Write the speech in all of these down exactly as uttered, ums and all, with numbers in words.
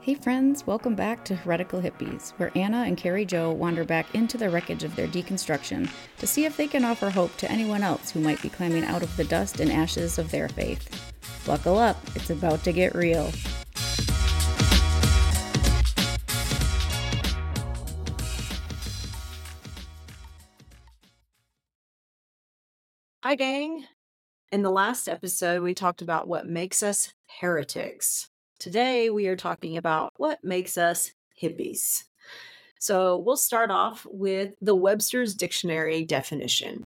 Hey friends, welcome back to Heretical Hippies, where Anna and Carrie Jo wander back into the wreckage of their deconstruction to see if they can offer hope to anyone else who might be climbing out of the dust and ashes of their faith. Buckle up, it's about to get real. Hi, gang. In the last episode, we talked about what makes us heretics. Today, we are talking about what makes us hippies. So we'll start off with the Webster's Dictionary definition.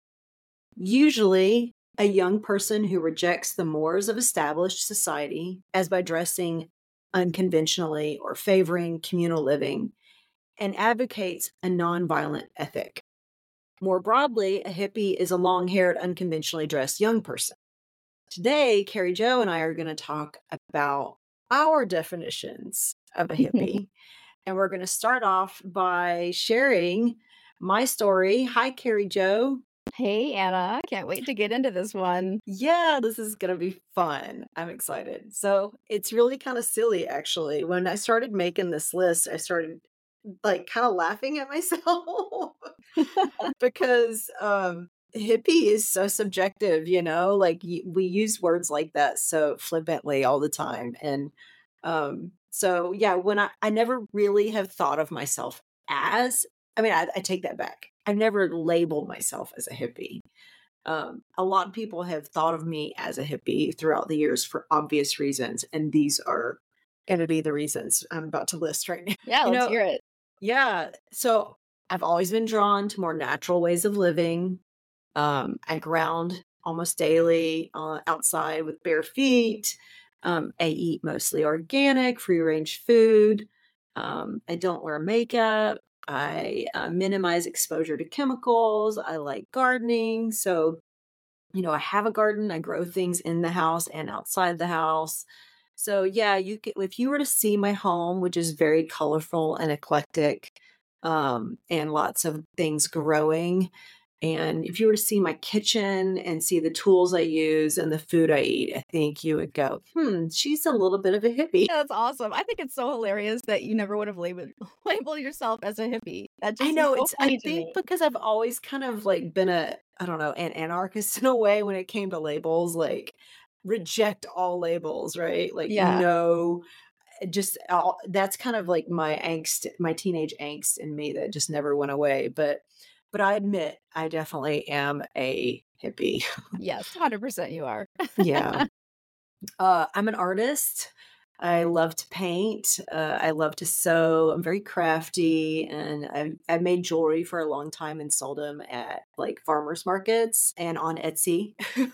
Usually, a young person who rejects the mores of established society, as by dressing unconventionally or favoring communal living, and advocates a nonviolent ethic. More broadly, a hippie is a long-haired, unconventionally dressed young person. Today, Carrie Jo and I are going to talk about our definitions of a hippie. And we're going to start off by sharing my story. Hi, Carrie Jo. Hey Anna, can't wait to get into this one. Yeah, this is going to be fun. I'm excited. So it's really kind of silly, actually. When I started making this list, I started like kind of laughing at myself because um hippie is so subjective, you know, like y- we use words like that so flippantly all the time. And um so yeah, when I I never really have thought of myself as, I mean, I, I take that back. I've never labeled myself as a hippie. Um, a lot of people have thought of me as a hippie throughout the years for obvious reasons, and these are going to be the reasons I'm about to list right now. Yeah, You let's know, hear it. yeah. So I've always been drawn to more natural ways of living. Um, I ground almost daily uh, outside with bare feet. Um, I eat mostly organic, free range food. Um, I don't wear makeup. I uh, minimize exposure to chemicals. I like gardening. So, you know, I have a garden. I grow things in the house and outside the house. So yeah, you could, if you were to see my home, which is very colorful and eclectic, um, and lots of things growing, and if you were to see my kitchen and see the tools I use and the food I eat, I think you would go, hmm, she's a little bit of a hippie. Yeah, that's awesome. I think it's so hilarious that you never would have labeled labeled yourself as a hippie. That I just is know so it's, I funny to think me. because I've always kind of like been a, I don't know, an anarchist in a way when it came to labels, like reject all labels, right? Like, Yeah. no, just all, that's kind of like my angst, my teenage angst in me that just never went away. But, but I admit I definitely am a hippie. Yes, one hundred percent you are. Yeah. Uh, I'm an artist. I love to paint. Uh, I love to sew. I'm very crafty, and I I made jewelry for a long time and sold them at like farmers markets and on Etsy.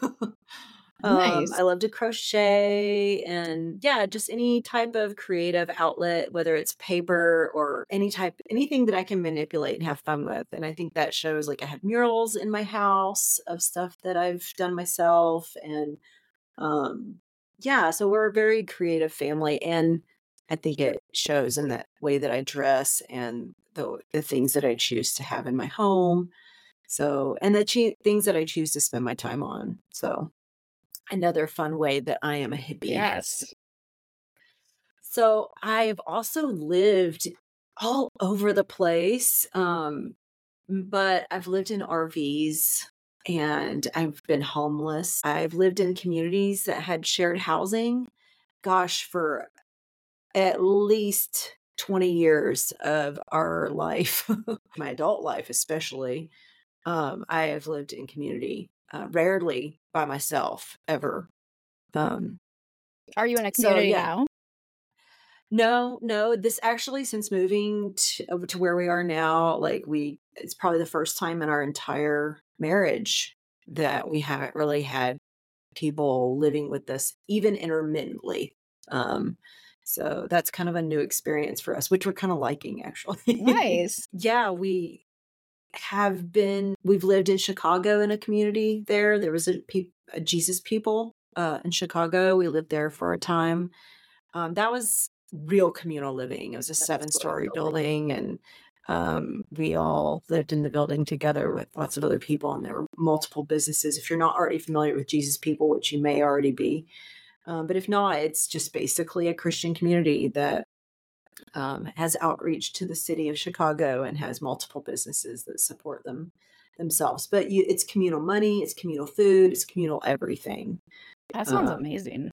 um, Nice. I love to crochet, and yeah, just any type of creative outlet, whether it's paper or any type, anything that I can manipulate and have fun with. And I think that shows. Like I have murals in my house of stuff that I've done myself, and um, yeah, so we're a very creative family, and I think it shows in that way that I dress and the the things that I choose to have in my home. So, and the chee- things that I choose to spend my time on. So, another fun way that I am a hippie. Yes. So, I've also lived all over the place. Um, but I've lived in R Vs and I've been homeless. I've lived in communities that had shared housing, gosh, for at least twenty years of our life, my adult life especially. Um, I have lived in community, uh, rarely by myself ever. Um, Are you in a so community yeah, now? no, no, this actually since moving to, over to where we are now, like we, it's probably the first time in our entire marriage that we haven't really had people living with us, even intermittently. Um, so that's kind of a new experience for us, which we're kind of liking actually. Nice. Yeah, we have been, we've lived in Chicago in a community there. There was a, pe- a Jesus people uh, in Chicago. We lived there for a time. Um, that was real communal living. It was a seven story building, and um, we all lived in the building together with lots of other people, and there were multiple businesses. If you're not already familiar with Jesus People, which you may already be, um, but if not, it's just basically a Christian community that um, has outreach to the city of Chicago and has multiple businesses that support them themselves. But you, it's communal money, it's communal food, it's communal everything. That sounds Um, amazing.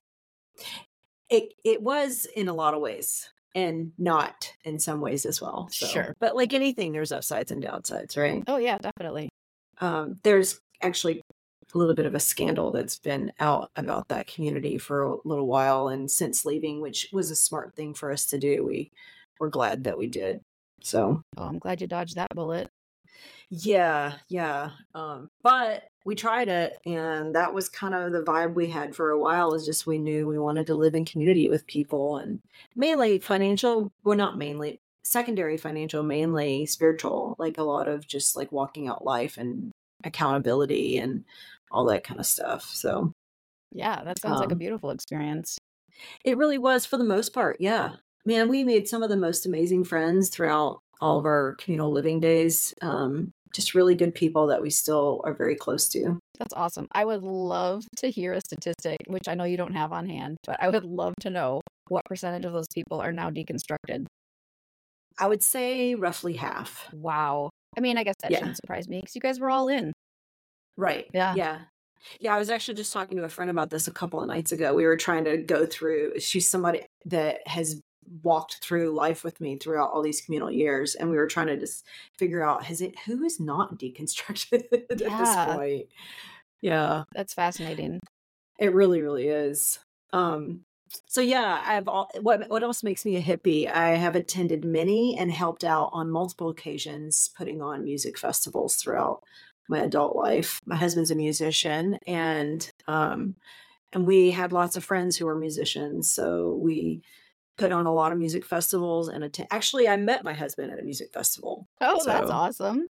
it it was in a lot of ways, and not in some ways as well. So, Sure. but like anything, there's upsides and downsides, right? Oh, yeah, definitely. Um, there's actually a little bit of a scandal that's been out about that community for a little while, and since leaving, which was a smart thing for us to do, we were glad that we did. So, Oh, I'm glad you dodged that bullet. yeah, yeah. Um, but we tried it, and that was kind of the vibe we had for a while. Is just we knew we wanted to live in community with people, and mainly financial. Well, not mainly secondary financial, mainly spiritual. Like a lot of just like walking out life and accountability and all that kind of stuff. So, Yeah, that sounds like a um, beautiful experience. it really was for the most part. Yeah, man, we made some of the most amazing friends throughout all of our communal living days. Um, just really good people that we still are very close to. That's awesome. I would love to hear a statistic, which I know you don't have on hand, but I would love to know what percentage of those people are now deconstructed. I would say roughly half. Wow. I mean, I guess that Yeah. shouldn't surprise me because you guys were all in. Right. Yeah. Yeah. Yeah, I was actually just talking to a friend about this a couple of nights ago. We were trying to go through, she's somebody that has walked through life with me throughout all these communal years, and we were trying to just figure out, has it who is not deconstructed at this Yeah, point. Yeah, that's fascinating. it really, really is. Um, so yeah, I've all what what else makes me a hippie? I have attended many and helped out on multiple occasions putting on music festivals throughout my adult life. My husband's a musician, and um and we had lots of friends who were musicians, so we put on a lot of music festivals and atten- actually I met my husband at a music festival. Oh, that's So awesome.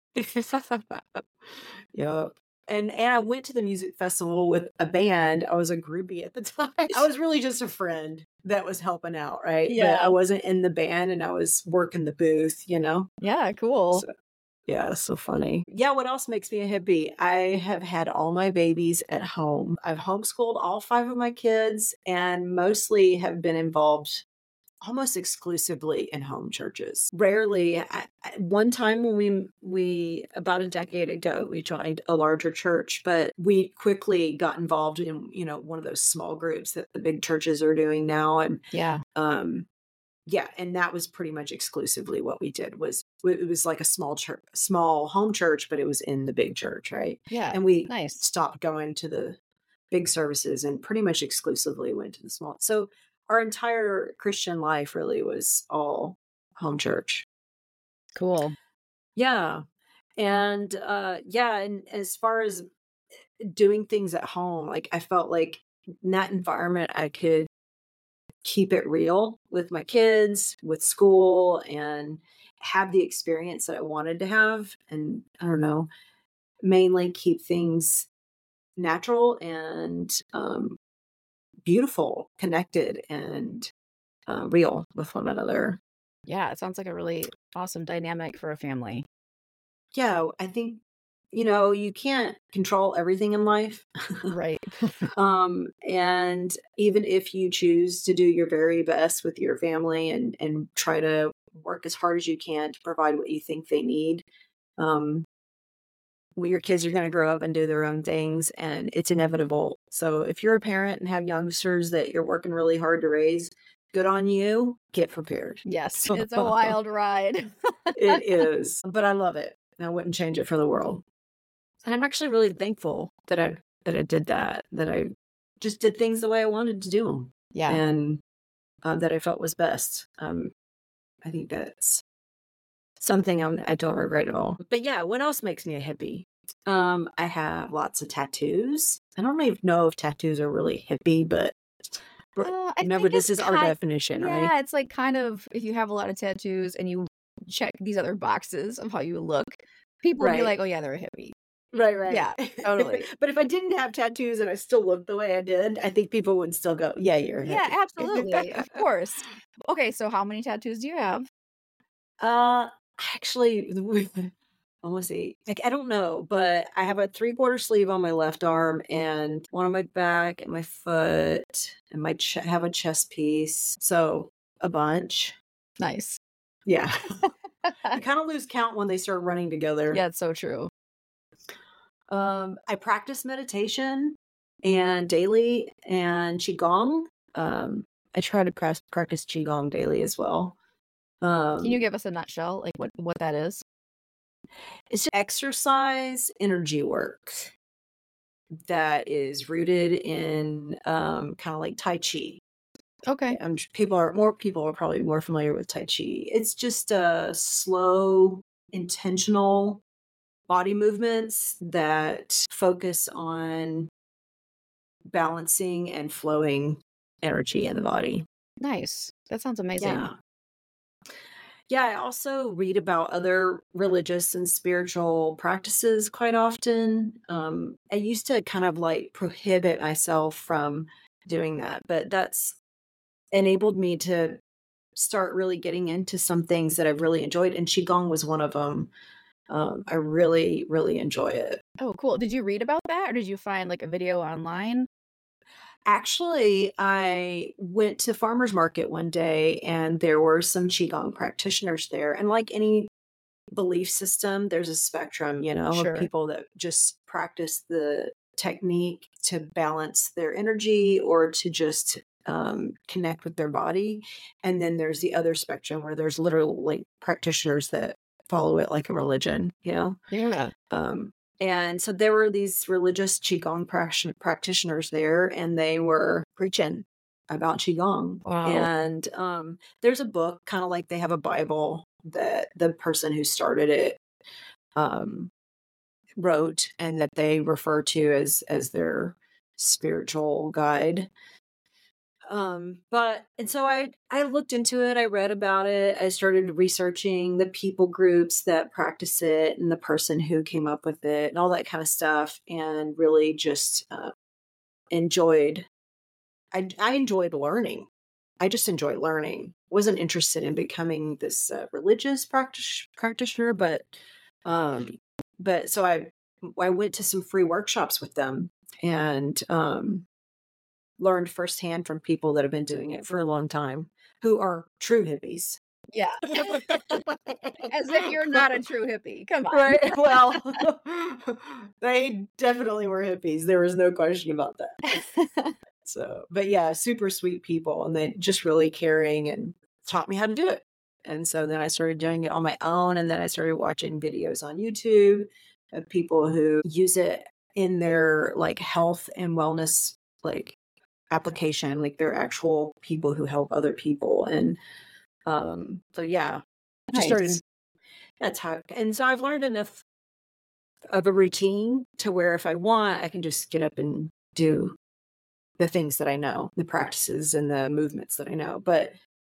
yeah. And and I went to the music festival with a band. I was a groupie at the time. I was really just a friend that was helping out, right? But I Yeah. wasn't in the band, and I was working the booth, you know? Yeah, cool. So yeah, it's so funny. Yeah, what else makes me a hippie? I have had all my babies at home. I've homeschooled all five of my kids and mostly have been involved almost exclusively in home churches. Rarely, I, I- one time when we we about a decade ago, we joined a larger church, but we quickly got involved in, you know, one of those small groups that the big churches are doing now, and Yeah. um yeah, and that was pretty much exclusively what we did. Was it was like a small church, small home church, but it was in the big church, right? Yeah. And we Nice. stopped going to the big services and pretty much exclusively went to the small. So our entire Christian life really was all home church. Cool. Yeah. And uh yeah, and as far as doing things at home, like I felt like in that environment I could keep it real with my kids, with school, and have the experience that I wanted to have. And I don't know, mainly keep things natural and um, beautiful, connected, and uh, real with one another. Yeah, it sounds like a really awesome dynamic for a family. Yeah, I think, you know, you can't control everything in life. Right. um, and even if you choose to do your very best with your family and, and try to work as hard as you can to provide what you think they need, um, well, your kids are going to grow up and do their own things, and it's inevitable. So if you're a parent and have youngsters that you're working really hard to raise, good on you. Get prepared. Yes, it's a wild ride. It is, but I love it. And I wouldn't change it for the world. And I'm actually really thankful that I that I did that. That I just did things the way I wanted to do them, Yeah. and uh, that I felt was best. Um, I think that's something I'm, I don't regret at all. But yeah, what else makes me a hippie? Um, I have lots of tattoos. I don't even know if tattoos are really hippie, but Uh, I remember, think this it's is our ki- definition, right? Yeah, it's like kind of if you have a lot of tattoos and you check these other boxes of how you look, people will be Right. like, "Oh yeah, they're a hippie." Right, right. Yeah, totally. But if I didn't have tattoos and I still looked the way I did, I think people would still go, "Yeah, you're a Yeah, hippie." absolutely. Of course. Okay, so how many tattoos do you have? Uh, actually, almost see. Like, I don't know, but I have a three quarter sleeve on my left arm and one on my back and my foot and my ch- have a chest piece. So a bunch. Nice. Yeah. You kind of lose count when they start running together. Yeah, it's so true. Um, I practice meditation and daily and qigong. Um, I try to pras- practice qigong daily as well. Um, Can you give us a nutshell, like what what that is? it's just exercise energy work that is rooted in um, kind of like Tai Chi. Okay. Um, people are more people are probably more familiar with Tai Chi. It's just a slow, intentional body movements that focus on balancing and flowing energy in the body. Nice. That sounds amazing. Yeah. Yeah, I also read about other religious and spiritual practices quite often. Um, I used to kind of like prohibit myself from doing that, but that's enabled me to start really getting into some things that I've really enjoyed, and Qigong was one of them. Um, I really, really enjoy it. Oh, cool. Did you read about that or did you find like a video online? Actually, I went to farmer's market one day and there were some Qigong practitioners there. And like any belief system, there's a spectrum, you know, of Sure. people that just practice the technique to balance their energy or to just um, connect with their body. And then there's the other spectrum where there's literally like practitioners that follow it like a religion, you know? Yeah. Um, and so there were these religious Qigong prac- practitioners there, and they were preaching about Qigong. Wow. And um, there's a book, kind of like they have a Bible that the person who started it um, wrote, and that they refer to as as their spiritual guide. Um, but and so I I looked into it, I read about it, I started researching the people groups that practice it and the person who came up with it and all that kind of stuff, and really just uh, enjoyed I I enjoyed learning. I just enjoyed learning. Wasn't interested in becoming this uh, religious practice practitioner, but um but so I I went to some free workshops with them and um learned firsthand from people that have been doing it for a long time, who are true hippies. Yeah. As if you're not a true hippie. Come on. Right. Well, they definitely were hippies. There was no question about that. So, but yeah, super sweet people, and they just really caring and taught me how to do it. And so then I started doing it on my own, and then I started watching videos on YouTube of people who use it in their like health and wellness like application, like they're actual people who help other people. And um so yeah, just started Nice. that's how and so I've learned enough of a routine to where if I want, I can just get up and do the things that I know, the practices and the movements that I know. But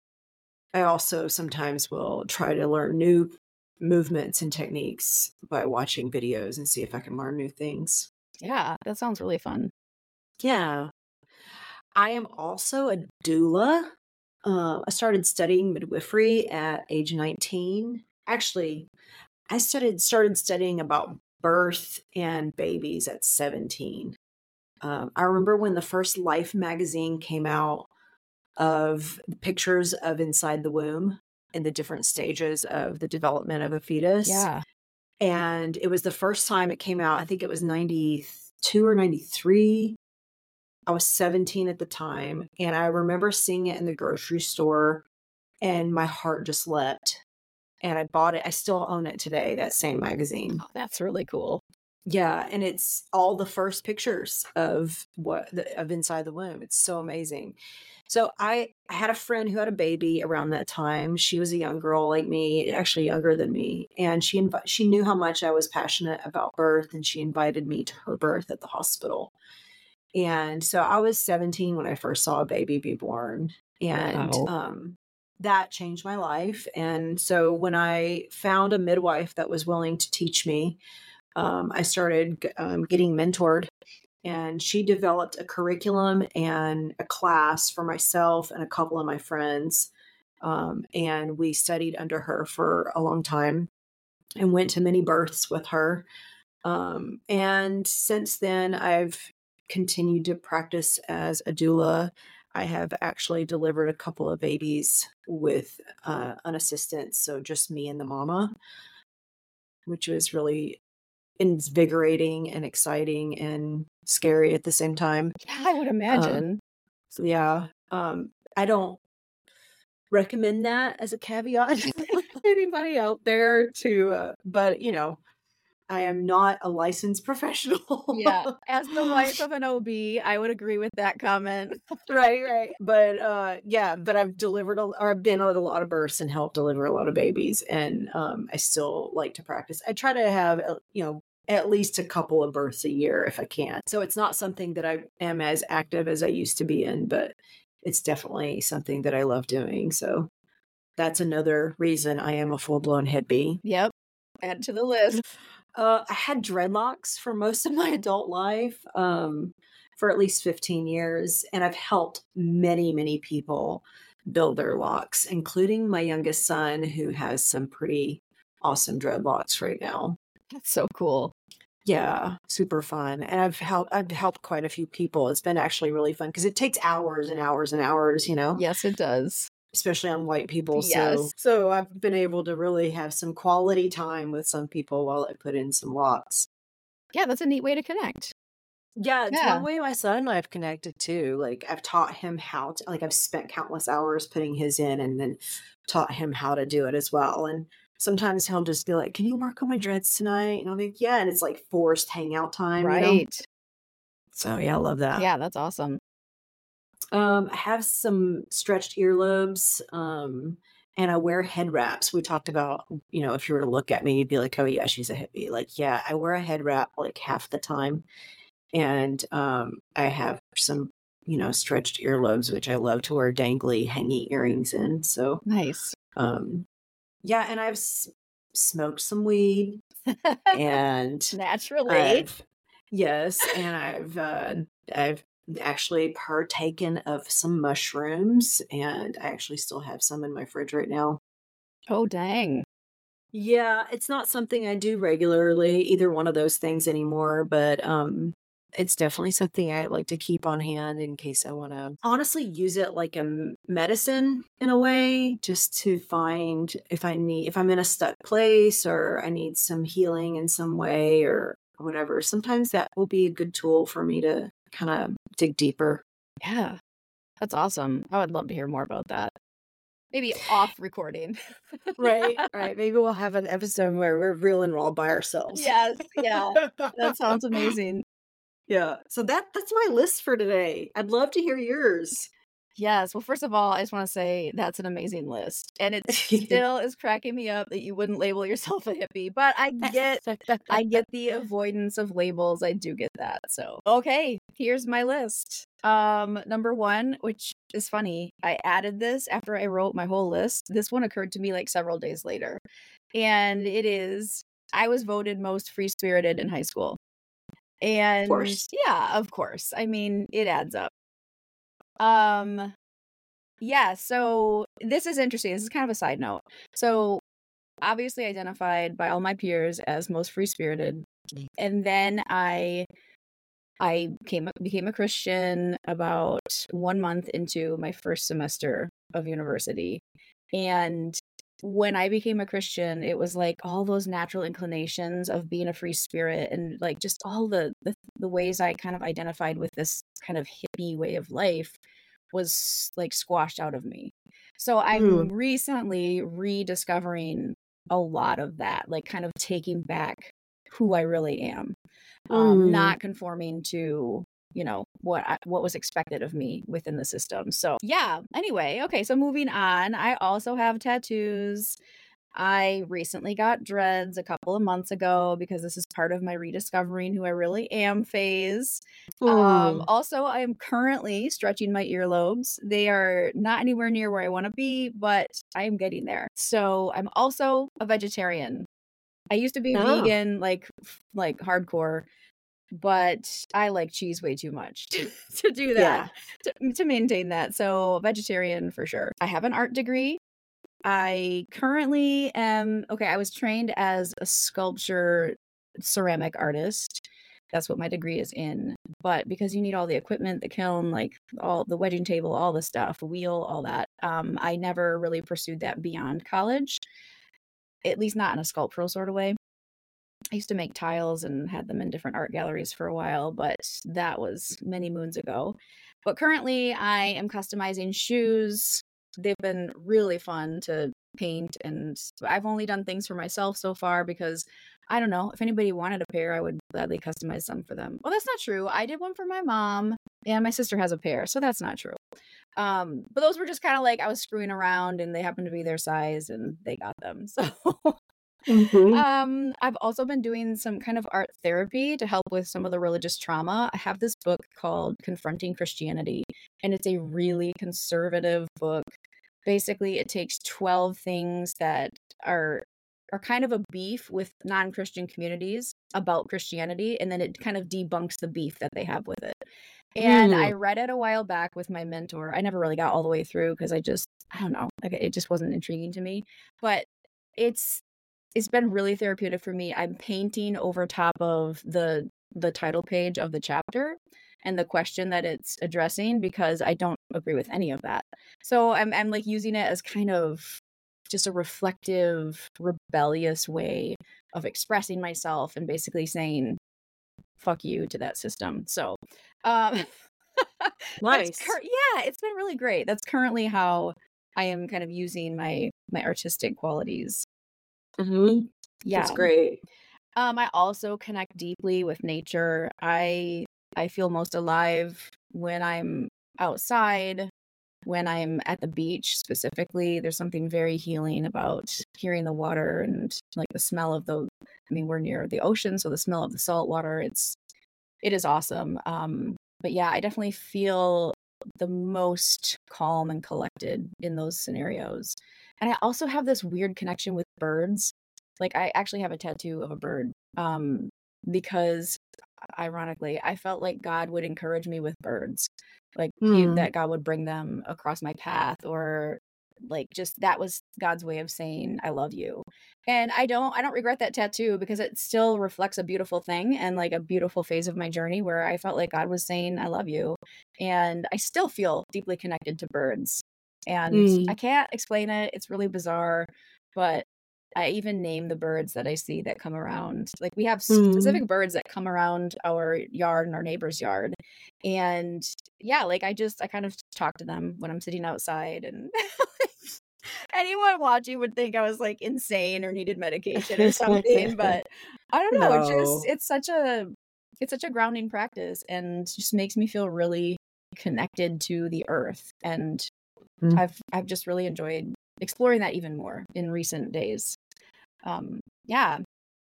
I also sometimes will try to learn new movements and techniques by watching videos and see if I can learn new things. Yeah, that sounds really fun. Yeah. I am also a doula. Uh, I started studying midwifery at age nineteen. Actually, I started started studying about birth and babies at seventeen. Um, I remember when the first Life magazine came out of pictures of inside the womb and the different stages of the development of a fetus. Yeah. And it was the first time it came out. I think it was ninety-two or ninety-three. I was seventeen at the time, and I remember seeing it in the grocery store, and my heart just leapt. And I bought it. I still own it today, that same magazine. Oh, that's really cool. Yeah, and it's all the first pictures of what the, of inside the womb. It's so amazing. So I, I had a friend who had a baby around that time. She was a young girl like me, actually younger than me, and she invi- she knew how much I was passionate about birth, and she invited me to her birth at the hospital. And so I was seventeen when I first saw a baby be born. And Wow. um, that changed my life. And so when I found a midwife that was willing to teach me, um, I started g- um, getting mentored. And she developed a curriculum and a class for myself and a couple of my friends. Um, and we studied under her for a long time and went to many births with her. Um, and since then, I've continued to practice as a doula. I have actually delivered a couple of babies with uh, an assistant, so just me and the mama, which was really invigorating and exciting and scary at the same time. Yeah, I would Uh, imagine. so yeah, um, I don't recommend that as a caveat to anybody out there to, uh, but you know, I am not a licensed professional. Yeah, as the wife of an O B, I would agree with that comment. Right, right. But uh yeah, but I've delivered a, or I've been at a lot of births and helped deliver a lot of babies, and um I still like to practice. I try to have uh, you know, at least a couple of births a year if I can. So it's not something that I am as active as I used to be in, but it's definitely something that I love doing. So that's another reason I am a full-blown hippie. Yep, add to the list. Uh, I had dreadlocks for most of my adult life, um, for at least fifteen years, and I've helped many, many people build their locks, including my youngest son, who has some pretty awesome dreadlocks right now. That's so cool. Yeah, super fun. And I've helped I've helped quite a few people. It's been actually really fun because it takes hours and hours and hours, you know? Yes, it does. Especially on white people. So Yes. so I've been able to really have some quality time with some people while I put in some locks. Yeah, that's a neat way to connect. Yeah, it's Yeah. one way my son and I have connected too. Like I've taught him how to like I've spent countless hours putting his in and then taught him how to do it as well. And sometimes he'll just be like, "Can you work on my dreads tonight?" And I'll be like, "Yeah," and it's like forced hangout time, you know? Right. So yeah, I love that. Yeah, that's awesome. Um, I have some stretched earlobes, um, and I wear head wraps. We talked about, you know, if you were to look at me, you'd be like, "Oh yeah, she's a hippie." Like, yeah, I wear a head wrap like half the time. And um, I have some, you know, stretched earlobes, which I love to wear dangly, hangy earrings in. So, Nice. um, yeah, and I've s- smoked some weed, and Naturally. I've yes, and I've uh, I've actually partaken of some mushrooms, and I actually still have some in my fridge right now. Oh, dang. Yeah, it's not something I do regularly, either one of those things anymore, but um it's definitely something I like to keep on hand in case I want to honestly use it like a m- medicine in a way, just to find if I need if I'm in a stuck place or I need some healing in some way or whatever. Sometimes that will be a good tool for me to kind of dig deeper. Yeah, that's awesome. I would love to hear more about that. Maybe off recording. Right, right. Maybe we'll have an episode where we're real and raw by ourselves. Yes, yeah. That sounds amazing. Yeah. So that that's my list for today. I'd love to hear yours. Yes. Well, first of all, I just want to say that's an amazing list. And it still is cracking me up that you wouldn't label yourself a hippie, but I get I get the avoidance of labels. I do get that. So, okay, here's my list. Um, number one, which is funny, I added this after I wrote my whole list. This one occurred to me like several days later. And it is I was voted most free-spirited in high school. Of And course. yeah, of course. I mean, it adds up. Um, yeah, so this is interesting. This is kind of a side note. So, obviously identified by all my peers as most free-spirited. And then I I came became a Christian about one month into my first semester of university. And when I became a Christian, it was like all those natural inclinations of being a free spirit and like just all the the, the ways I kind of identified with this kind of hippie way of life was like squashed out of me. So I'm Mm. recently rediscovering a lot of that, like kind of taking back who I really am, um, Mm. not conforming to you know what I, what was expected of me within the system. So yeah. Anyway, okay. So moving on, I also have tattoos. I recently got dreads a couple of months ago because this is part of my rediscovering who I really am phase. Um, Mm. also, I am currently stretching my earlobes. They are not anywhere near where I want to be, but I am getting there. So I'm also a vegetarian. I used to be Oh, vegan, like f- like hardcore, but I like cheese way too much to, to do that, yeah. to, to maintain that. So vegetarian for sure. I have an art degree. I currently am okay, I was trained as a sculpture ceramic artist. That's what my degree is in. But because you need all the equipment, the kiln, like all the wedging table, all the stuff, wheel, all that, um, I never really pursued that beyond college, at least not in a sculptural sort of way. I used to make tiles and had them in different art galleries for a while, but that was many moons ago. But currently, I am customizing shoes. They've been really fun to paint, and I've only done things for myself so far because I don't know if anybody wanted a pair, I would gladly customize some for them. Well, that's not true. I did one for my mom, and my sister has a pair, so that's not true. Um, but those were just kind of like I was screwing around, and they happened to be their size, and they got them. So. Mm-hmm. Um, I've also been doing some kind of art therapy to help with some of the religious trauma. I have this book called Confronting Christianity, and it's a really conservative book. Basically, it takes twelve things that are are kind of a beef with non-Christian communities about Christianity, and then it kind of debunks the beef that they have with it. And Mm. I read it a while back with my mentor. I never really got all the way through because I just, I don't know, like it just wasn't intriguing to me. But it's it's been really therapeutic for me. I'm painting over top of the the title page of the chapter and the question that it's addressing because I don't agree with any of that. So I'm I'm like using it as kind of just a reflective, rebellious way of expressing myself and basically saying fuck you to that system. So um Nice. cur- yeah, it's been really great. That's currently how I am kind of using my my artistic qualities. Mm-hmm. Yeah. That's great. Um, I also connect deeply with nature. I I feel most alive when I'm outside, when I'm at the beach specifically. There's something very healing about hearing the water and like the smell of the I mean, we're near the ocean, so the smell of the salt water, it's it is awesome. Um, but yeah, I definitely feel the most calm and collected in those scenarios. And I also have this weird connection with birds. Like I actually have a tattoo of a bird. Um, because ironically, I felt like God would encourage me with birds. Like he, Mm. that God would bring them across my path or like just that was God's way of saying I love you. And I don't I don't regret that tattoo because it still reflects a beautiful thing and like a beautiful phase of my journey where I felt like God was saying I love you. And I still feel deeply connected to birds. And Mm. I can't explain it. It's really bizarre, but I even name the birds that I see that come around. Like we have Mm. specific birds that come around our yard and our neighbor's yard. And yeah, like I just I kind of talk to them when I'm sitting outside and anyone watching would think I was like insane or needed medication or something, but I don't know. It's just No. it's such a it's such a grounding practice and just makes me feel really connected to the earth. And Mm. I've I've just really enjoyed exploring that even more in recent days. Um, yeah.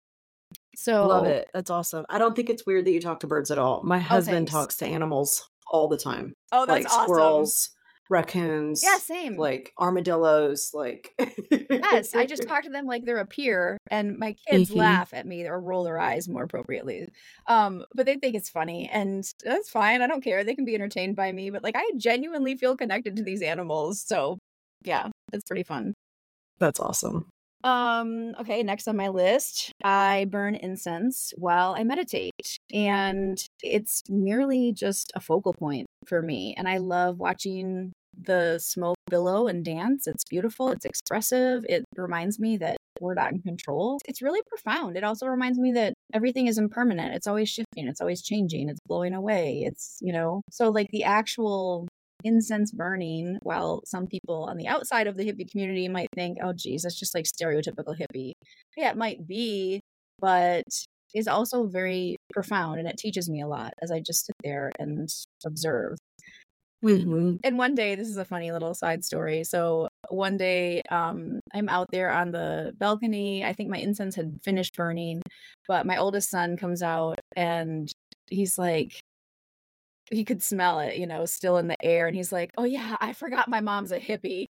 So Love it. That's awesome. I don't think it's weird that you talk to birds at all. My oh, husband thanks. talks to animals all the time, Oh, that's like awesome. squirrels, Yeah, raccoons, same. like armadillos, like Yes, I just talk to them like they're a peer, and my kids Mhm. laugh at me or roll their eyes more appropriately. Um, but they think it's funny, and that's fine. I don't care. They can be entertained by me, but like I genuinely feel connected to these animals. So yeah, it's pretty fun. That's awesome. Um, okay, next on my list, I burn incense while I meditate, and it's merely just a focal point for me. And I love watching the smoke billow and dance. It's beautiful, it's expressive. It reminds me that we're not in control. It's really profound. It also reminds me that everything is impermanent. It's always shifting, it's always changing, it's blowing away. It's, you know, so like the actual incense burning, while some people on the outside of the hippie community might think, oh geez, that's just like stereotypical hippie. Yeah, it might be, but is also very profound and it teaches me a lot as I just sit there and observe. Mhm. And one day, this is a funny little side story. So one day, um, I'm out there on the balcony. I think my incense had finished burning, but my oldest son comes out and he's like, he could smell it, you know, still in the air. And he's like, oh, yeah, I forgot my mom's a hippie.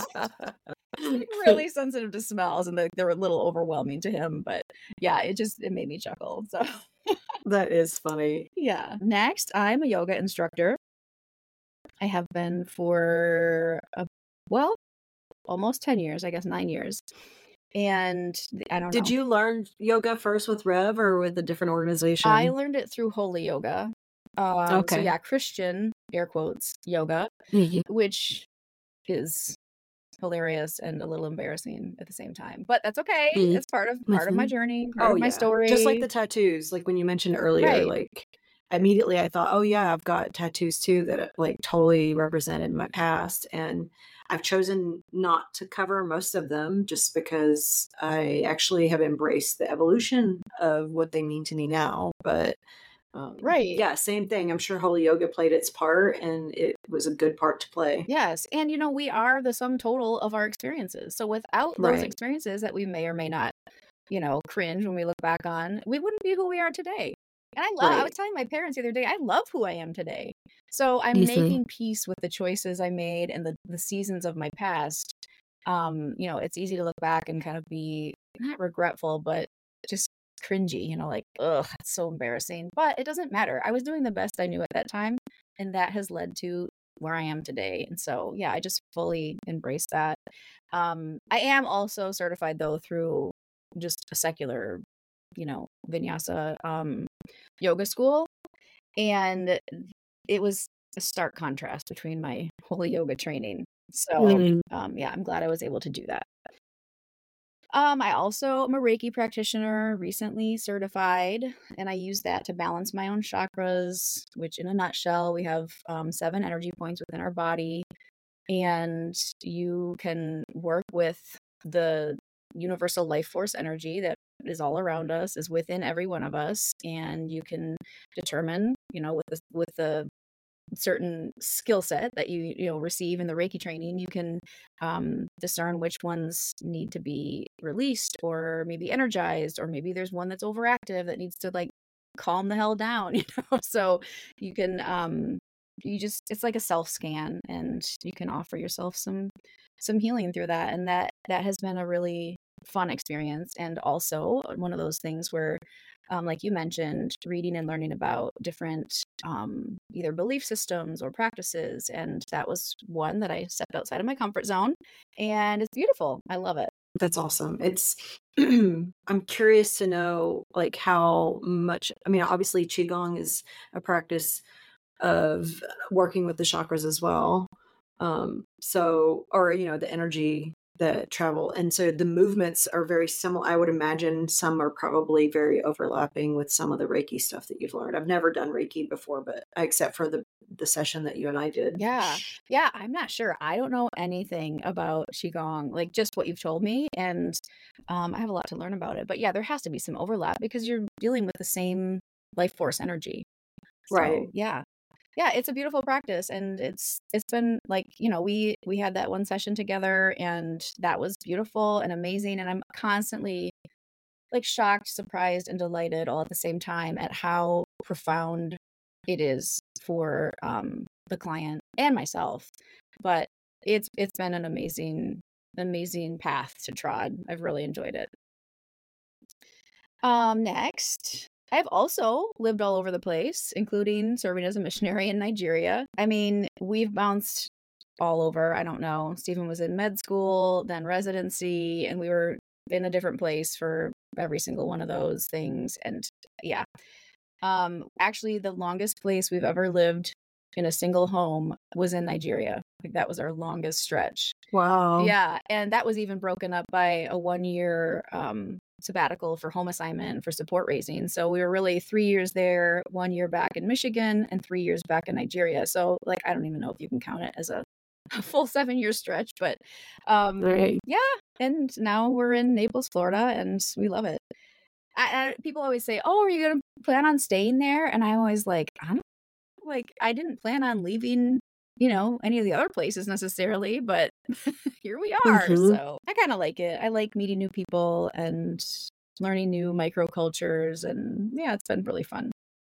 Really sensitive to smells and they're, they're a little overwhelming to him. But yeah, it just it made me chuckle. So That is funny. yeah. Next, I'm a yoga instructor. I have been for, a, well, almost ten years, I guess nine years. And I don't Did know. you learn yoga first with Rev or with a different I organization? learned it through Holy Yoga. Um, so Okay. yeah, Christian, air quotes, yoga, Mhm. which is hilarious and a little embarrassing at the same time. But that's okay. Mhm. It's part of part of my Mhm. journey, part Oh, of my yeah. Just like story. the tattoos, like when you mentioned earlier, Right. like immediately I thought, "Oh, yeah, I've got tattoos too that like totally represented my past." And I've chosen not to cover most of them just because I actually have embraced the evolution of what they mean to me now. But um, Right. yeah, same thing. I'm sure Holy Yoga played its part and it was a good part to play. Yes. And you know, we are the sum total of our experiences. So without those Right. experiences that we may or may not, you know, cringe when we look back on, we wouldn't be who we are today. And I love I was Right. telling my parents the other day, I love who I am today. So I'm Mhm. making peace with the choices I made and the the seasons of my past. Um, you know, it's easy to look back and kind of be not regretful, but just cringy, you know, like, ugh, it's so embarrassing. But it doesn't matter. I was doing the best I knew at that time, and that has led to where I am today. And so, yeah, I just fully embrace that. Um, I am also certified though through just a secular, you know, vinyasa um yoga school. And it was a stark contrast between my holy yoga training. So, Mhm. um, yeah, I'm glad I was able to do that. Um, I also am a Reiki practitioner, recently certified, and I use that to balance my own chakras, which in a nutshell, we have um, seven energy points within our body, and you can work with the universal life force energy that is all around us, is within every one of us, and you can determine, you know, with the with the certain skill set that you you know receive in the Reiki training, you can um, discern which ones need to be released or maybe energized, or maybe there's one that's overactive that needs to like calm the hell down, you know. So you can um, you just it's like a self scan, and you can offer yourself some some healing through that, and that that has been a really fun experience, and also one of those things where um, like you mentioned, reading and learning about different um, either belief systems or practices. And that was one that I stepped outside of my comfort zone. And it's beautiful. I love it. That's awesome. It's I'm curious to know like how much I mean, obviously qigong is a practice of working with the chakras as well. Um, so or you know, the energy that travel. And so the movements are very similar. I would imagine some are probably very overlapping with some of the Reiki stuff that you've learned. I've never done Reiki before, but except for the the session that you and I did. Yeah. Yeah. I'm not sure. I don't know anything about Qigong, like just what you've told me. And um, I have a lot to learn about it. But yeah, there has to be some overlap because you're dealing with the same life force energy. So Right. yeah. Yeah, it's a beautiful practice, and it's it's been like, you know, we we had that one session together, and that was beautiful and amazing, and I'm constantly like shocked, surprised, and delighted all at the same time at how profound it is for um the client and myself. But it's it's been an amazing amazing path to trod. I've really enjoyed it. Um, next, I've also lived all over the place, including serving as a missionary in Nigeria. I mean, we've bounced all over. I don't know. Stephen was in med school, then residency, and we were in a different place for every single one of those things. And yeah, um, actually, the longest place we've ever lived in a single home was in Nigeria. Like that was our longest stretch. Wow. Yeah, and that was even broken up by a one-year, um, sabbatical for home assignment for support raising. So we were really three years there, one year back in Michigan, and three years back in Nigeria. So, like, I don't even know if you can count it as a a full seven-year stretch, but, um, Right. yeah, and now we're in Naples, Florida, and we love it. I I people always say, "Oh, are you gonna plan on staying there?" And I'm always like, "I'm like, I didn't plan on leaving, you know, any of the other places necessarily, but here we are." Mhm. So I kind of like it. I like meeting new people and learning new microcultures. And yeah, it's been really fun.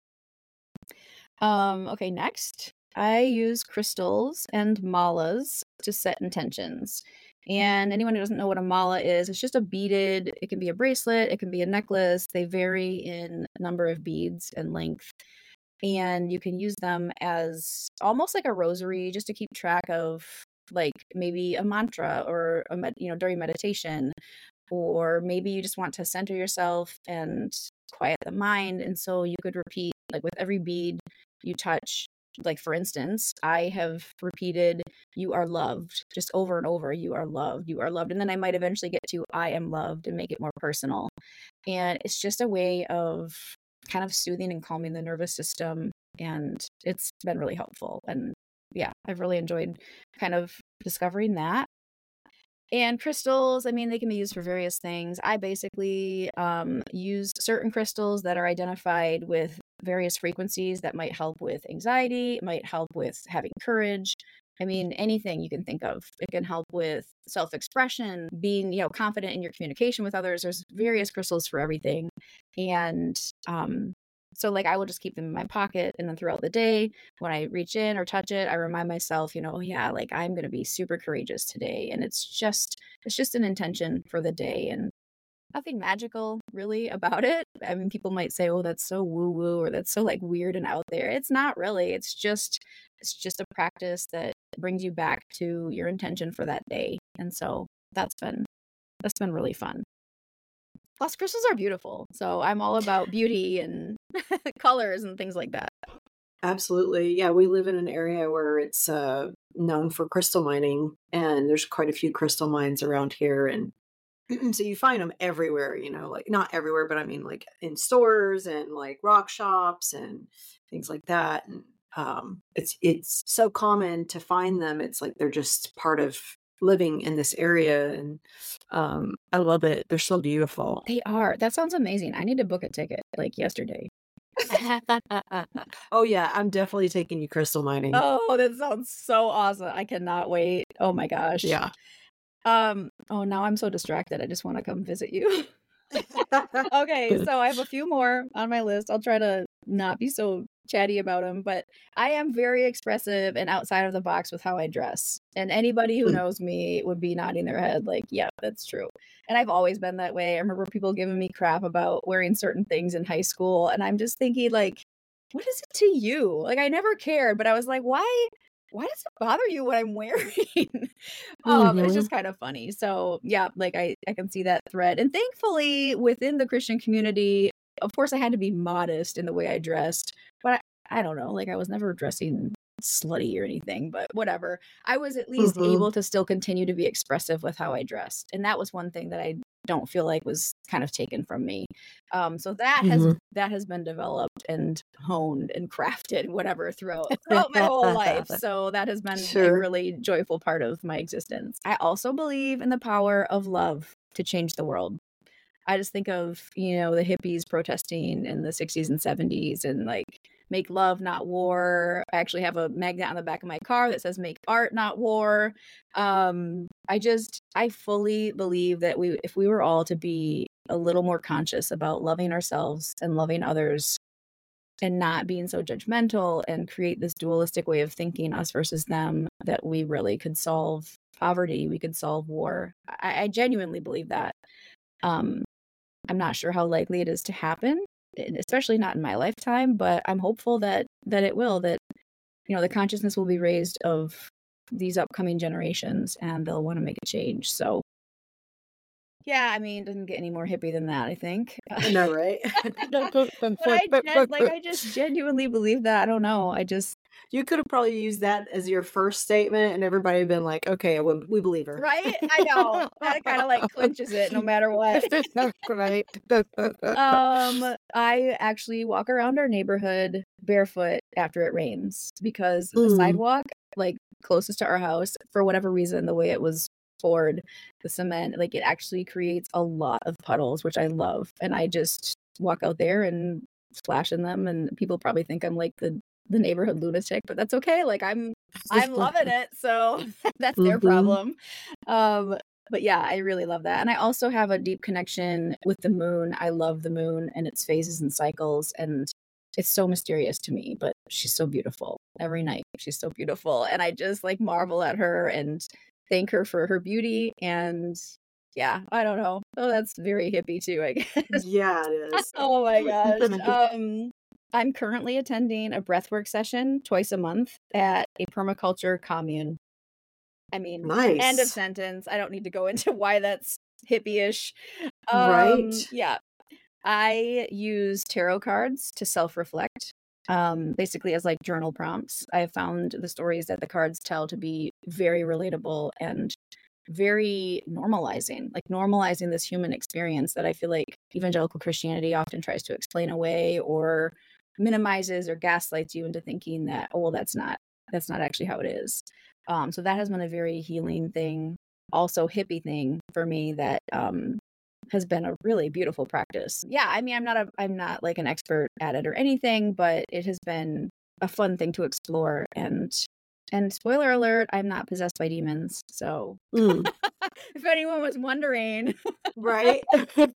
Um, okay, next. I use crystals and malas to set intentions. And anyone who doesn't know what a mala is, it's just a beaded, it can be a bracelet, it can be a necklace. They vary in number of beads and length, and you can use them as almost like a rosary just to keep track of like maybe a mantra or a med- you know during meditation, or maybe you just want to center yourself and quiet the mind. And so you could repeat, like with every bead you touch, like for instance, I have repeated, you are loved, just over and over, you are loved, you are loved. And then I might eventually get to, I am loved, and make it more personal. And it's just a way of kind of soothing and calming the nervous system. And it's been really helpful. And yeah, I've really enjoyed kind of discovering that. And crystals, I mean, they can be used for various things. I basically um, use certain crystals that are identified with various frequencies that might help with anxiety, might help with having courage. I mean, anything you can think of. It can help with self-expression, being, you know, confident in your communication with others. There's various crystals for everything. And um, so like I will just keep them in my pocket, and then throughout the day, when I reach in or touch it, I remind myself, you know, yeah, like I'm going to be super courageous today. And it's just, it's just an intention for the day, and nothing magical really about it. I mean, people might say, oh, that's so woo woo, or that's so like weird and out there. It's not really. It's just, it's just a practice that brings you back to your intention for that day. And so that's been, that's been really fun. Plus, crystals are beautiful. So I'm all about beauty and colors and things like that. Absolutely. Yeah, we live in an area where it's uh, known for crystal mining, and there's quite a few crystal mines around here. And so you find them everywhere, you know, like not everywhere, but I mean like in stores and like rock shops and things like that. And um, it's it's so common to find them. It's like they're just part of living in this area, and um, I love it. They're so beautiful. They are. That sounds amazing. I need to book a ticket like yesterday. Oh yeah, I'm definitely taking you crystal mining. Oh, that sounds so awesome. I cannot wait. Oh my gosh. Yeah. Um, oh, now I'm so distracted. I just want to come visit you. Okay, so I have a few more on my list. I'll try to not be so chatty about them, but I am very expressive and outside of the box with how I dress. And anybody who Mm. knows me would be nodding their head like, yeah, that's true. And I've always been that way. I remember people giving me crap about wearing certain things in high school, and I'm just thinking like, what is it to you? Like I never cared, but I was like, why why does it bother you what I'm wearing? um, it's Mhm. just kind of funny. So yeah, like I, I can see that thread. And thankfully within the Christian community, of course I had to be modest in the way I dressed, but I, I don't know, like I was never dressing slutty or anything, but whatever. I was at least Mhm. able to still continue to be expressive with how I dressed. And that was one thing that I don't feel like was kind of taken from me. Um, so that has Mhm. that has been developed and honed and crafted, whatever, throughout throughout my whole life. So that has been a Sure. really joyful part of my existence. I also believe in the power of love to change the world. I just think of, you know, the hippies protesting in the sixties and seventies and like make love, not war. I actually have a magnet on the back of my car that says make art, not war. Um, I just, I fully believe that we, if we were all to be a little more conscious about loving ourselves and loving others and not being so judgmental and create this dualistic way of thinking, us versus them, that we really could solve poverty, we could solve war. I, I genuinely believe that. Um, I'm not sure how likely it is to happen, and especially not in my lifetime, but I'm hopeful that that it will, that, you know, the consciousness will be raised of these upcoming generations and they'll want to make a change. So yeah, I mean, it doesn't get any more hippie than that, I think. I know, right? But I gen- like I just genuinely believe that. I don't know. I just You could have probably used that as your first statement, and everybody had been like, "Okay, we, we believe her." right? I know. That kind of like clinches it no matter what. Right. Um, I actually walk around our neighborhood barefoot after it rains because the Mm. sidewalk, like closest to our house, for whatever reason, the way it was poured, the cement, like it actually creates a lot of puddles, which I love. And I just walk out there and splash in them, and people probably think I'm like the the neighborhood lunatic, but that's okay. Like I'm I'm loving it. So that's their Mhm. problem. Um, but yeah, I really love that. And I also have a deep connection with the moon. I love the moon and its phases and cycles. And it's so mysterious to me, but she's so beautiful every night. She's so beautiful. And I just like marvel at her and thank her for her beauty. And yeah, I don't know. Oh, that's very hippie too, I guess. Yeah, it is. Oh my gosh. Um, I'm currently attending a breathwork session twice a month at a permaculture commune. I mean, end of Nice. sentence. I don't need to go into why that's hippie-ish. Right. Um, yeah. I use tarot cards to self-reflect, um, basically as like journal prompts. I have found the stories that the cards tell to be very relatable and very normalizing, like normalizing this human experience that I feel like evangelical Christianity often tries to explain away or minimizes or gaslights you into thinking that, oh, well, that's not that's not actually how it is. Um, so that has been a very healing thing, also hippie thing for me that um, has been a really beautiful practice. Yeah, I mean, I'm not a I'm not like an expert at it or anything, but it has been a fun thing to explore. And and spoiler alert, I'm not possessed by demons. So Mm. if anyone was wondering, Right.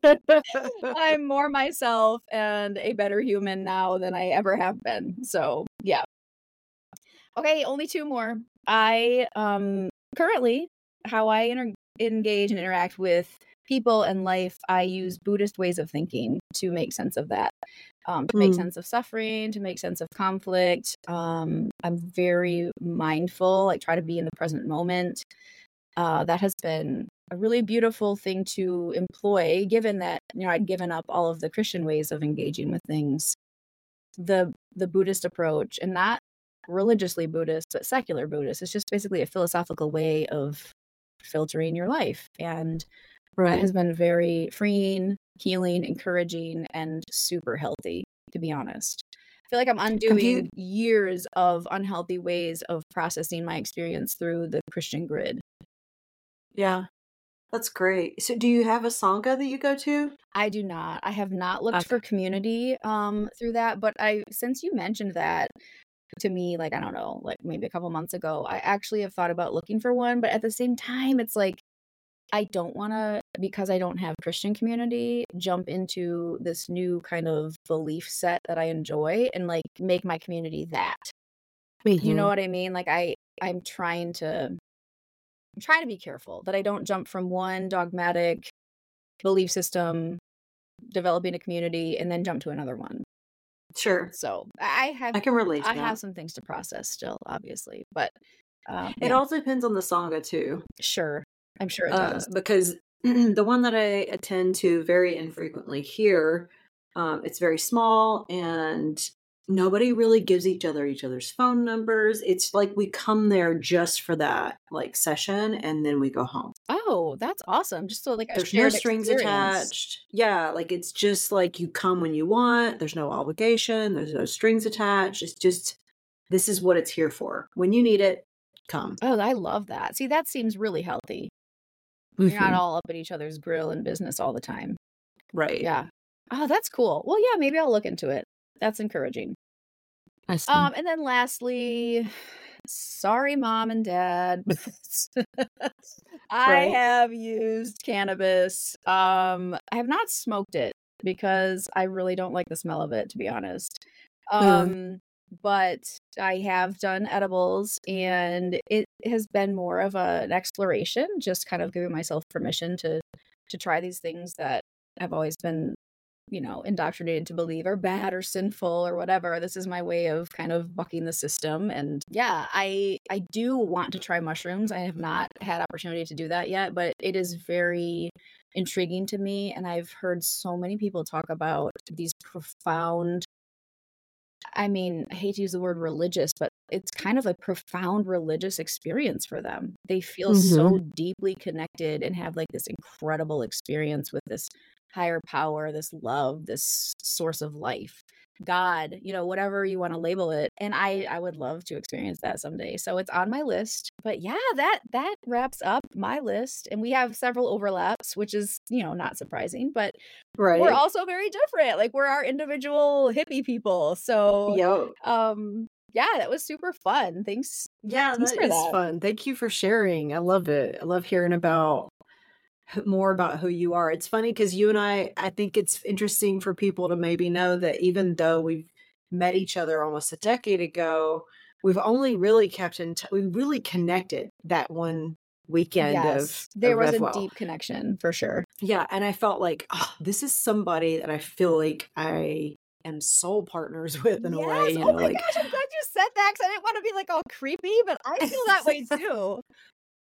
I'm more myself and a better human now than I ever have been. So yeah. Okay, only two more. I um currently how I inter- engage and interact with people and life, I use Buddhist ways of thinking to make sense of that. Um, to make Mm. sense of suffering, to make sense of conflict. Um, I'm very mindful, like try to be in the present moment. Uh, that has been a really beautiful thing to employ, given that, you know, I'd given up all of the Christian ways of engaging with things. The the Buddhist approach, and not religiously Buddhist, but secular Buddhist, it's just basically a philosophical way of filtering your life. And that Right. has been very freeing, healing, encouraging, and super healthy, to be honest. I feel like I'm Have you undoing years of unhealthy ways of processing my experience through the Christian grid. Yeah, that's great. So do you have a sangha that you go to? I do not. I have not looked Okay. for community um through that, but I since you mentioned that to me, like I don't know, like maybe a couple months ago, I actually have thought about looking for one, but at the same time it's like I don't want to, because I don't have Christian community, jump into this new kind of belief set that I enjoy and like make my community that. You know Mhm. what I mean? Like I I'm trying to I'm trying to be careful that I don't jump from one dogmatic belief system, developing a community, and then jump to another one. Sure. So I have I can relate I to have that. some things to process still, obviously, but um, It yeah, all depends on the sangha too. sure, I'm sure it Uh, does. because the one that I attend to very infrequently here, um, it's very small and nobody really gives each other each other's phone numbers. It's like we come there just for that like session and then we go home. Oh, that's awesome! Just so like a There's no shared strings experience. attached. Yeah, like it's just like you come when you want. There's no obligation. There's no strings attached. It's just this is what it's here for. When you need it, come. Oh, I love that. See, that seems really healthy. You're not Mhm. all up at each other's grill and business all the time. Right. Yeah. Oh, that's cool. Well, yeah, maybe I'll look into it. That's encouraging. I see. Um, and then lastly, sorry, mom and dad. I Right. have used cannabis. Um, I have not smoked it because I really don't like the smell of it, to be honest. Uh, Um, but I have done edibles and it has been more of a, an exploration, just kind of giving myself permission to to try these things that I've always been, you know, indoctrinated to believe are bad or sinful or whatever. This is my way of kind of bucking the system. And yeah, I I do want to try mushrooms. I have not had opportunity to do that yet, but it is very intriguing to me. And I've heard so many people talk about these profound, I mean, I hate to use the word religious, but it's kind of a profound religious experience for them. They feel so mhm. deeply connected and have like this incredible experience with this higher power, this love, this source of life. God, you know, whatever you want to label it. And I I would love to experience that someday. So it's on my list. But yeah, that that wraps up my list. And we have several overlaps, which is, you know, not surprising, but we're Right. also very different. Like we're our individual hippie people. So, Yo. um, yeah, that was super fun. Thanks. Yeah, Thanks that for is that. fun. Thank you for sharing. I love it. I love hearing about h- more about who you are. It's funny because you and I, I think it's interesting for people to maybe know that even though we've met each other almost a decade ago, we've only really kept in touch. We really connected that one weekend of, Yes, there of was a RevWell. deep connection for sure. Yeah. And I felt like, oh, this is somebody that I feel like I am soul partners with in a way, Yes. you Oh know, my like gosh, I'm glad you said that because I didn't want to be like all creepy, but I feel that way too.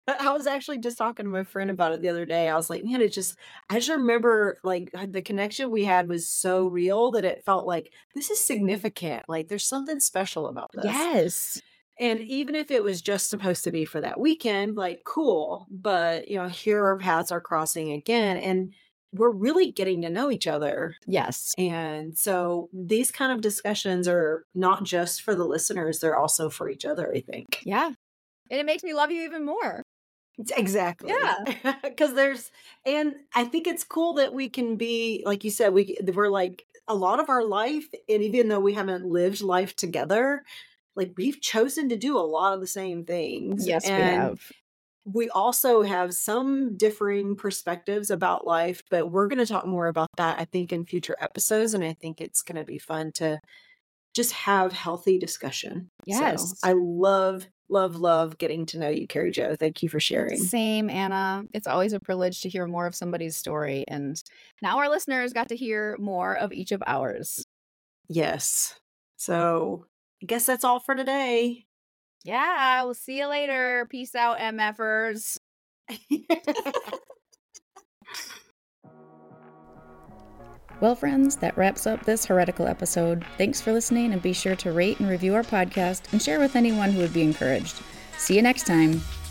I was actually just talking to my friend about it the other day. I was like, man, it just, I just remember like uh, the connection we had was so real that it felt like this is significant. Like there's something special about this. Yes. And even if it was just supposed to be for that weekend, like cool. But, you know, here our paths are crossing again and we're really getting to know each other. Yes. And so these kind of discussions are not just for the listeners, they're also for each other, I think. Yeah. And it makes me love you even more. Exactly. Yeah. Because there's, and I think it's cool that we can be, like you said, we, we're like a lot of our life, and even though we haven't lived life together, like we've chosen to do a lot of the same things. Yes, we and have. we also have some differing perspectives about life, but we're going to talk more about that, I think, in future episodes. And I think it's going to be fun to just have healthy discussion. Yes. So I love, love, love getting to know you, Carrie Jo. Thank you for sharing. Same, Anna. It's always a privilege to hear more of somebody's story. And now our listeners got to hear more of each of ours. Yes. So I guess that's all for today. Yeah, we'll see you later. Peace out, MFers. Well, friends, that wraps up this heretical episode. Thanks for listening, and be sure to rate and review our podcast and share with anyone who would be encouraged. See you next time.